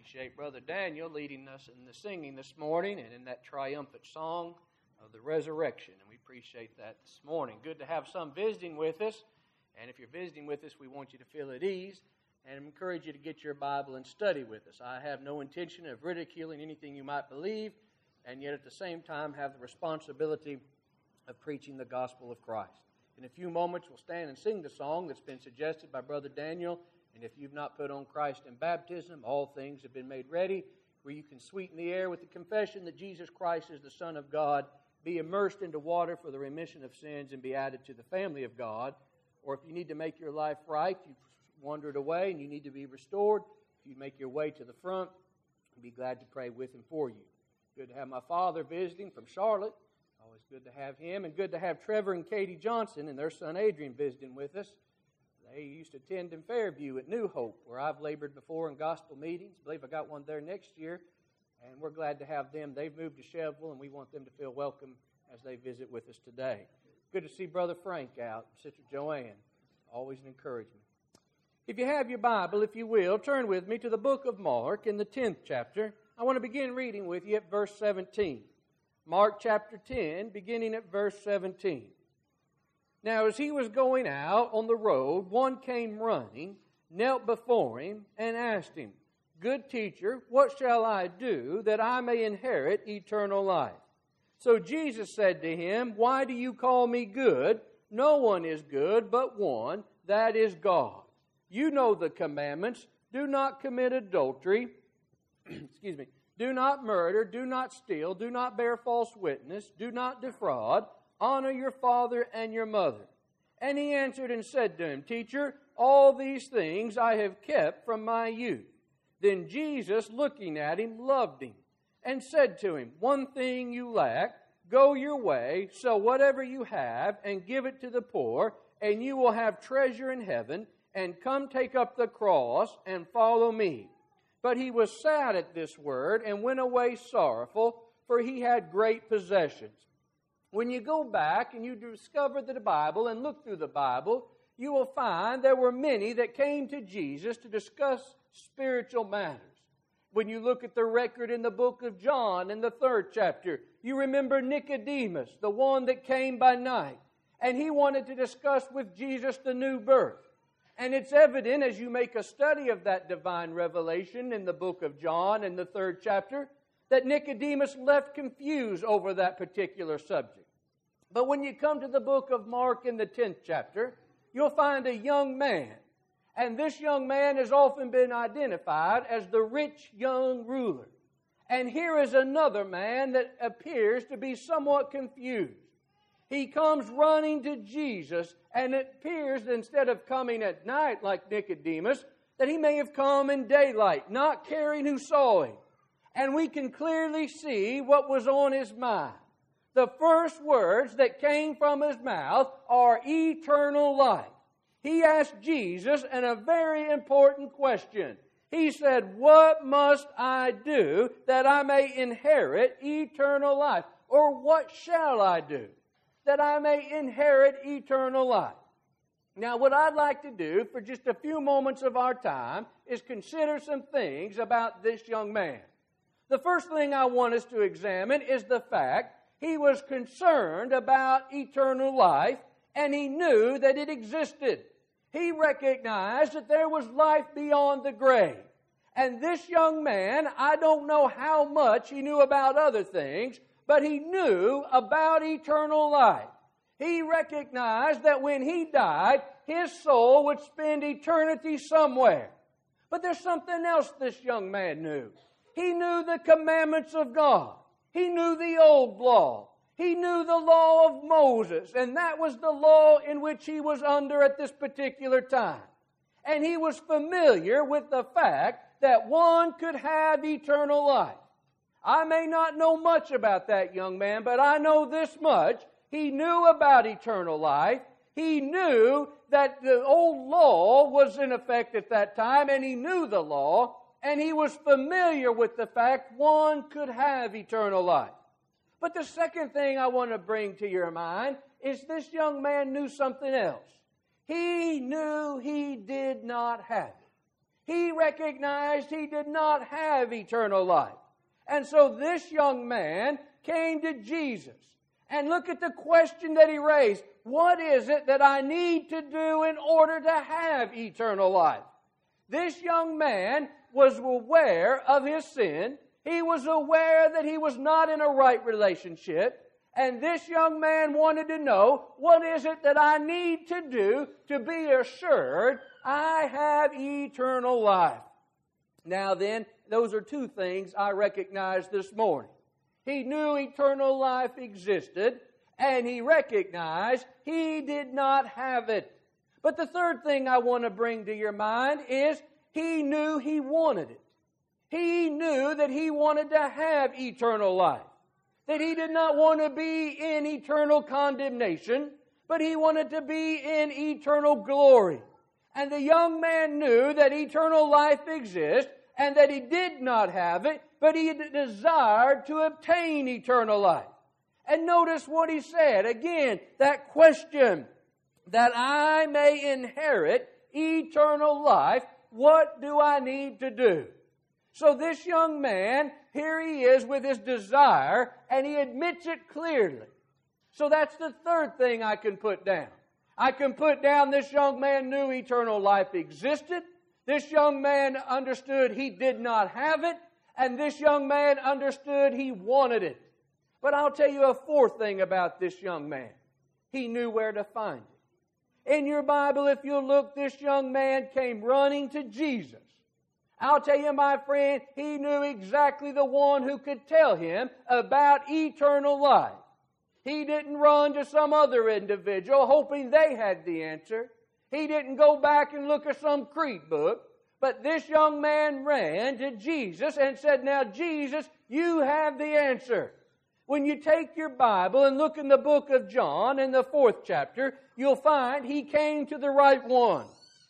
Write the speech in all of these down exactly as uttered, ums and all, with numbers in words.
appreciate Brother Daniel leading us in the singing this morning and in that triumphant song of the resurrection. And we appreciate that this morning. Good to have some visiting with us. And if you're visiting with us, we want you to feel at ease and encourage you to get your Bible and study with us. I have no intention of ridiculing anything you might believe, and yet at the same time have the responsibility of preaching the gospel of Christ. In a few moments, we'll stand and sing the song that's been suggested by Brother Daniel. And if you've not put on Christ in baptism, all things have been made ready, where you can sweeten the air with the confession that Jesus Christ is the Son of God, be immersed into water for the remission of sins, and be added to the family of God. Or if you need to make your life right, you've wandered away and you need to be restored, if you make your way to the front, I'd be glad to pray with and for you. Good to have my father visiting from Charlotte. Always good to have him, and good to have Trevor and Katie Johnson and their son Adrian visiting with us. They used to attend in Fairview at New Hope, where I've labored before in gospel meetings. I believe I got one there next year, and we're glad to have them. They've moved to Cheville, and we want them to feel welcome as they visit with us today. Good to see Brother Frank out, Sister Joanne. Always an encouragement. If you have your Bible, if you will, turn with me to the book of Mark in the tenth chapter. I want to begin reading with you at verse seventeen. Mark chapter ten, beginning at verse seventeen. Now, as he was going out on the road, one came running, knelt before him, and asked him, "Good teacher, what shall I do that I may inherit eternal life?" So Jesus said to him, "Why do you call me good? No one is good but one, that is God. You know the commandments. Do not commit adultery. Excuse me. Do not murder. Do not steal. Do not bear false witness. Do not defraud. Honor your father and your mother." And he answered and said to him, "Teacher, all these things I have kept from my youth." Then Jesus, looking at him, loved him, and said to him, "One thing you lack. Go your way, sell whatever you have, and give it to the poor, and you will have treasure in heaven, and come take up the cross and follow me." But he was sad at this word, and went away sorrowful, for he had great possessions. When you go back and you discover the Bible and look through the Bible, you will find there were many that came to Jesus to discuss spiritual matters. When you look at the record in the book of John in the third chapter, you remember Nicodemus, the one that came by night, and he wanted to discuss with Jesus the new birth. And it's evident as you make a study of that divine revelation in the book of John in the third chapter, that Nicodemus left confused over that particular subject. But when you come to the book of Mark in the tenth chapter, you'll find a young man. And this young man has often been identified as the rich young ruler. And here is another man that appears to be somewhat confused. He comes running to Jesus, and it appears that instead of coming at night like Nicodemus, that he may have come in daylight, not caring who saw him. And we can clearly see what was on his mind. The first words that came from his mouth are eternal life. He asked Jesus and a very important question. He said, "What must I do that I may inherit eternal life?" Or what shall I do that I may inherit eternal life? Now, what I'd like to do for just a few moments of our time is consider some things about this young man. The first thing I want us to examine is the fact he was concerned about eternal life, and he knew that it existed. He recognized that there was life beyond the grave. And this young man, I don't know how much he knew about other things, but he knew about eternal life. He recognized that when he died, his soul would spend eternity somewhere. But there's something else this young man knew. He knew the commandments of God. He knew the old law. He knew the law of Moses, and that was the law in which he was under at this particular time. And he was familiar with the fact that one could have eternal life. I may not know much about that young man, but I know this much. He knew about eternal life. He knew that the old law was in effect at that time, and he knew the law. And he was familiar with the fact one could have eternal life. But the second thing I want to bring to your mind is this young man knew something else. He knew he did not have it. He recognized he did not have eternal life. And so this young man came to Jesus. And look at the question that he raised. What is it that I need to do in order to have eternal life? This young man was aware of his sin. He was aware that he was not in a right relationship. And this young man wanted to know, what is it that I need to do to be assured I have eternal life? Now then, those are two things I recognize this morning. He knew eternal life existed, and he recognized he did not have it. But the third thing I want to bring to your mind is he knew he wanted it. He knew that he wanted to have eternal life. That he did not want to be in eternal condemnation, but he wanted to be in eternal glory. And the young man knew that eternal life exists and that he did not have it, but he desired to obtain eternal life. And notice what he said. Again, that question, that I may inherit eternal life, what do I need to do? So this young man, here he is with his desire, and he admits it clearly. So that's the third thing I can put down. I can put down this young man knew eternal life existed. This young man understood he did not have it. And this young man understood he wanted it. But I'll tell you a fourth thing about this young man. He knew where to find it. In your Bible, if you look, this young man came running to Jesus. I'll tell you, my friend, he knew exactly the one who could tell him about eternal life. He didn't run to some other individual hoping they had the answer. He didn't go back and look at some creed book. But this young man ran to Jesus and said, now, Jesus, you have the answer. When you take your Bible and look in the book of John in the fourth chapter, you'll find he came to the right one.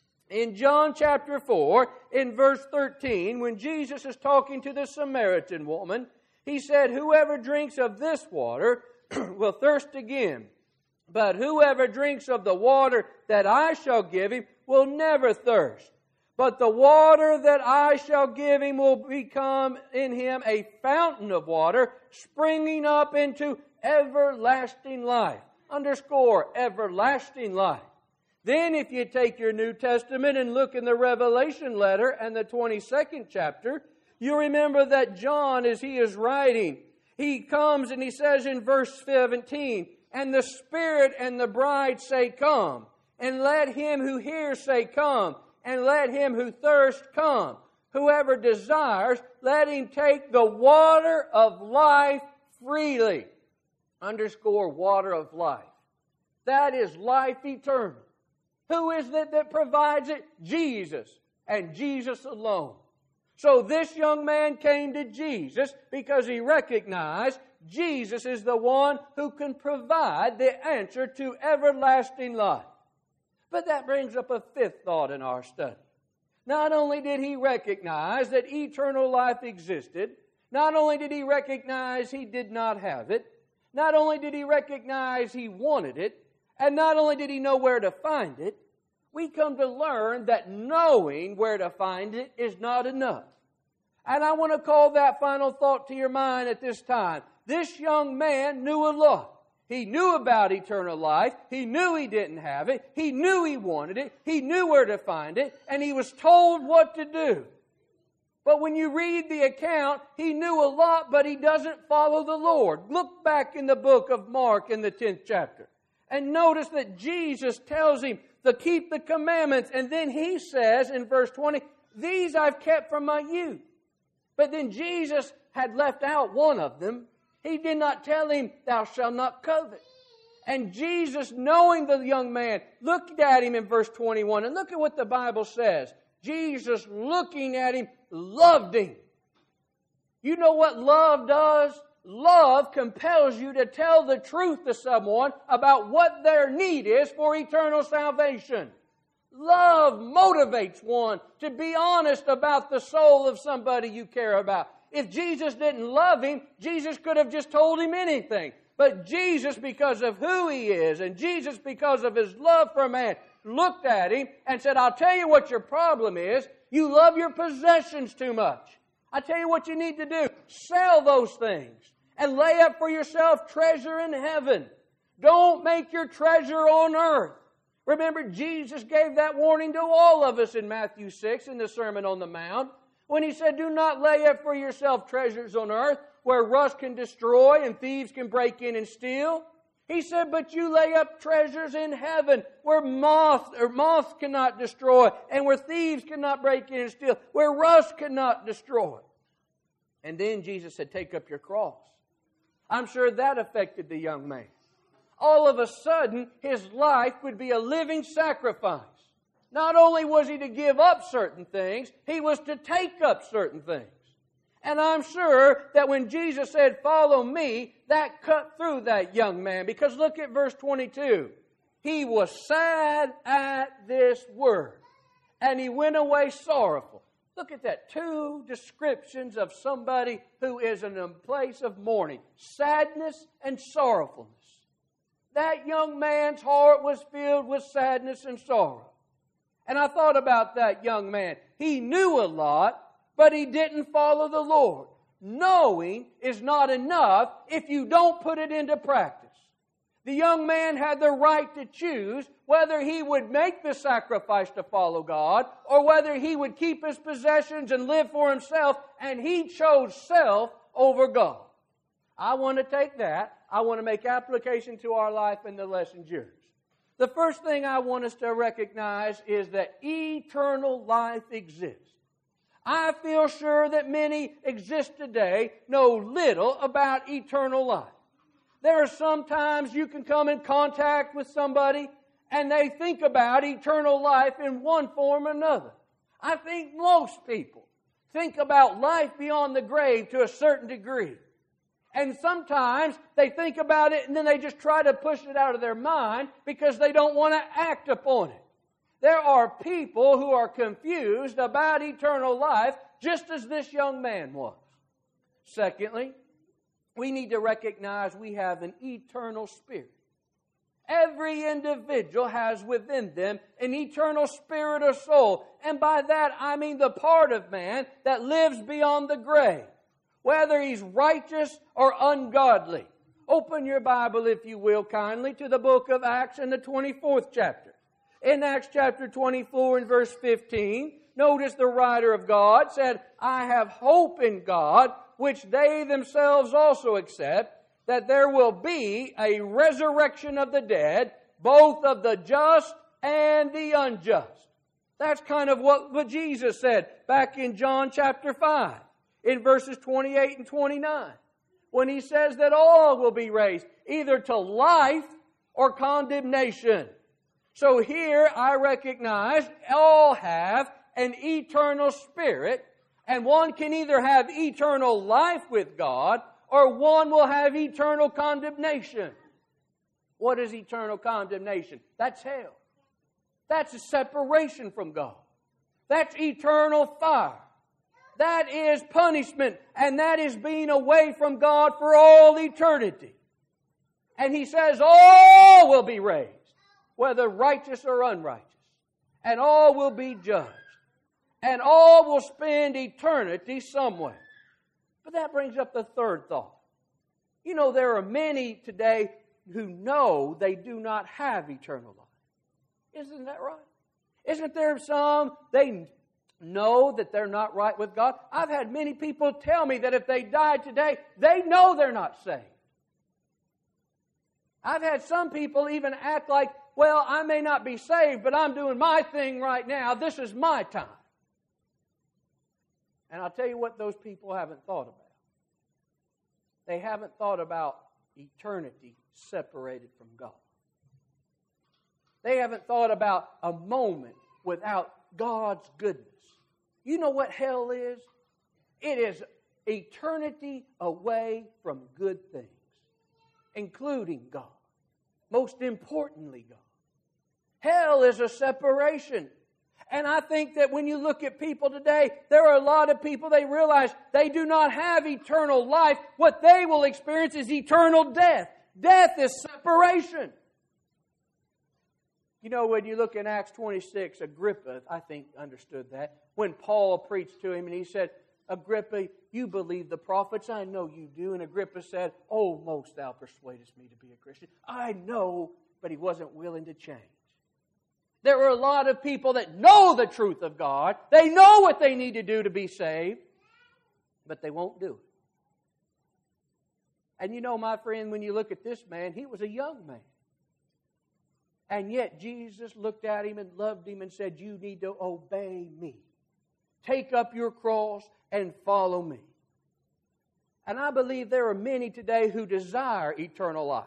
In John chapter four, in verse thirteen, when Jesus is talking to the Samaritan woman, he said, whoever drinks of this water will thirst again. But whoever drinks of the water that I shall give him will never thirst. But the water that I shall give him will become in him a fountain of water springing up into everlasting life. Underscore, everlasting life. Then if you take your New Testament and look in the Revelation letter and the twenty-second chapter, you remember that John, as he is writing, he comes and he says in verse seventeen, and the Spirit and the bride say, come. And let him who hears say, come. And let him who thirsts come. Whoever desires, let him take the water of life freely. Underscore, water of life. That is life eternal. Who is it that provides it? Jesus, and Jesus alone. So this young man came to Jesus because he recognized Jesus is the one who can provide the answer to everlasting life. But that brings up a fifth thought in our study. Not only did he recognize that eternal life existed, not only did he recognize he did not have it, not only did he recognize he wanted it, and not only did he know where to find it, we come to learn that knowing where to find it is not enough. And I want to call that final thought to your mind at this time. This young man knew a lot. He knew about eternal life. He knew he didn't have it. He knew he wanted it. He knew where to find it. And he was told what to do. But when you read the account, he knew a lot, but he doesn't follow the Lord. Look back in the book of Mark in the tenth chapter. And notice that Jesus tells him to keep the commandments. And then he says in verse twenty, these I've kept from my youth. But then Jesus had left out one of them. He did not tell him, thou shalt not covet. And Jesus, knowing the young man, looked at him in verse twenty-one. And look at what the Bible says. Jesus, looking at him, loved him. You know what love does? Love compels you to tell the truth to someone about what their need is for eternal salvation. Love motivates one to be honest about the soul of somebody you care about. If Jesus didn't love him, Jesus could have just told him anything. But Jesus, because of who he is, and Jesus, because of his love for man, looked at him and said, I'll tell you what your problem is. You love your possessions too much. I tell you what you need to do. Sell those things and lay up for yourself treasure in heaven. Don't make your treasure on earth. Remember, Jesus gave that warning to all of us in Matthew six in the Sermon on the Mount when He said, do not lay up for yourself treasures on earth where rust can destroy and thieves can break in and steal. He said, but you lay up treasures in heaven where moth or moths cannot destroy and where thieves cannot break in and steal, where rust cannot destroy. And then Jesus said, take up your cross. I'm sure that affected the young man. All of a sudden, his life would be a living sacrifice. Not only was he to give up certain things, he was to take up certain things. And I'm sure that when Jesus said, follow me, that cut through that young man. Because look at verse twenty-two. He was sad at this word, and he went away sorrowful. Look at that. Two descriptions of somebody who is in a place of mourning. Sadness and sorrowfulness. That young man's heart was filled with sadness and sorrow. And I thought about that young man. He knew a lot, but he didn't follow the Lord. Knowing is not enough if you don't put it into practice. The young man had the right to choose whether he would make the sacrifice to follow God or whether he would keep his possessions and live for himself, and he chose self over God. I want to take that. I want to make application to our life and the lessons yours. The first thing I want us to recognize is that eternal life exists. I feel sure that many exist today know little about eternal life. There are some times you can come in contact with somebody and they think about eternal life in one form or another. I think most people think about life beyond the grave to a certain degree. And sometimes they think about it and then they just try to push it out of their mind because they don't want to act upon it. There are people who are confused about eternal life just as this young man was. Secondly, we need to recognize we have an eternal spirit. Every individual has within them an eternal spirit or soul. And by that I mean the part of man that lives beyond the grave, whether he's righteous or ungodly. Open your Bible, if you will, kindly, to the book of Acts in the twenty-fourth chapter. In Acts chapter twenty-four and verse fifteen, notice the writer of God said, I have hope in God, which they themselves also accept, that there will be a resurrection of the dead, both of the just and the unjust. That's kind of what, what Jesus said back in John chapter five, in verses twenty-eight and twenty-nine, when He says that all will be raised, either to life or condemnation. So here I recognize all have an eternal spirit, and one can either have eternal life with God or one will have eternal condemnation. What is eternal condemnation? That's hell. That's a separation from God. That's eternal fire. That is punishment, and that is being away from God for all eternity. And He says all will be raised, whether righteous or unrighteous, and all will be judged, and all will spend eternity somewhere. But that brings up the third thought. You know, there are many today who know they do not have eternal life. Isn't that right? Isn't there some, they know that they're not right with God? I've had many people tell me that if they died today, they know they're not saved. I've had some people even act like, well, I may not be saved, but I'm doing my thing right now. This is my time. And I'll tell you what those people haven't thought about. They haven't thought about eternity separated from God. They haven't thought about a moment without God's goodness. You know what hell is? It is eternity away from good things, including God. Most importantly, God. Hell is a separation. And I think that when you look at people today, there are a lot of people, they realize they do not have eternal life. What they will experience is eternal death. Death is separation. You know, when you look in Acts twenty-six, Agrippa, I think, understood that. When Paul preached to him and he said, Agrippa, you believe the prophets? I know you do. And Agrippa said, oh, most thou persuadest me to be a Christian. I know, but he wasn't willing to change. There are a lot of people that know the truth of God. They know what they need to do to be saved, but they won't do it. And you know, my friend, when you look at this man, he was a young man. And yet Jesus looked at him and loved him and said, you need to obey me. Take up your cross and follow me. And I believe there are many today who desire eternal life.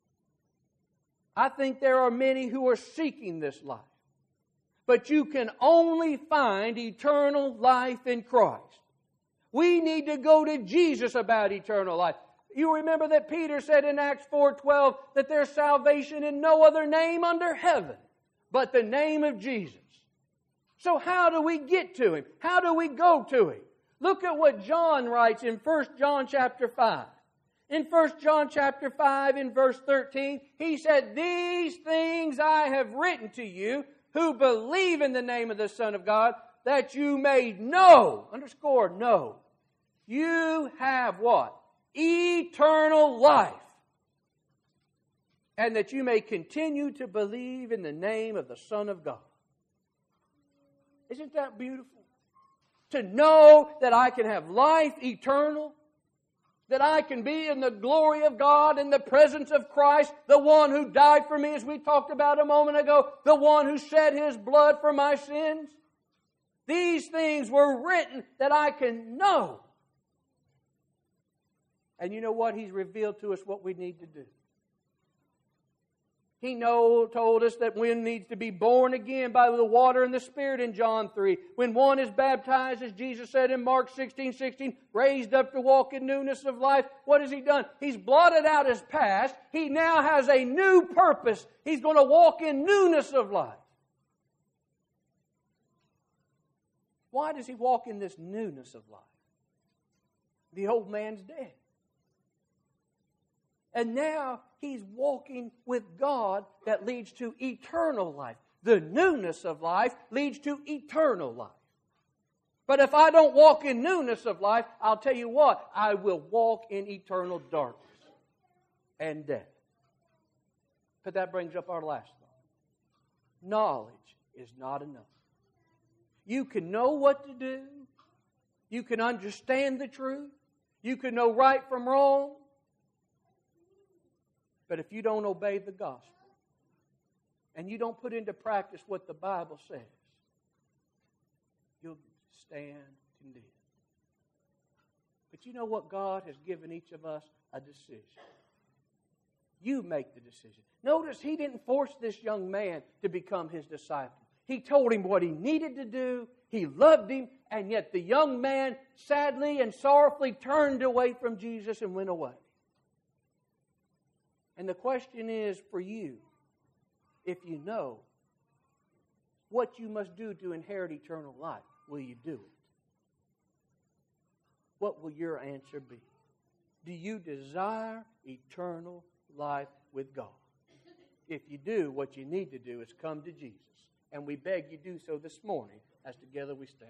I think there are many who are seeking this life. But you can only find eternal life in Christ. We need to go to Jesus about eternal life. You remember that Peter said in Acts four twelve that there's salvation in no other name under heaven but the name of Jesus. So how do we get to Him? How do we go to Him? Look at what John writes in First John chapter five. In First John chapter five in verse thirteen, he said, these things I have written to you who believe in the name of the Son of God, that you may know, underscore know, you have what? Eternal life. And that you may continue to believe in the name of the Son of God. Isn't that beautiful? To know that I can have life eternal, that I can be in the glory of God, in the presence of Christ, the one who died for me, as we talked about a moment ago, the one who shed His blood for my sins. These things were written that I can know. And you know what? He's revealed to us what we need to do. He know, told us that one needs to be born again by the water and the Spirit in John three. When one is baptized, as Jesus said in Mark sixteen sixteen, raised up to walk in newness of life, what has He done? He's blotted out His past. He now has a new purpose. He's going to walk in newness of life. Why does He walk in this newness of life? The old man's dead. And now he's walking with God that leads to eternal life. The newness of life leads to eternal life. But if I don't walk in newness of life, I'll tell you what, I will walk in eternal darkness and death. But that brings up our last thought. Knowledge is not enough. You can know what to do. You can understand the truth. You can know right from wrong. But if you don't obey the gospel and you don't put into practice what the Bible says, you'll stand condemned. But you know what? God has given each of us a decision. You make the decision. Notice He didn't force this young man to become His disciple. He told him what he needed to do. He loved him. And yet the young man sadly and sorrowfully turned away from Jesus and went away. And the question is for you, if you know what you must do to inherit eternal life, will you do it? What will your answer be? Do you desire eternal life with God? If you do, what you need to do is come to Jesus. And we beg you do so this morning as together we stand.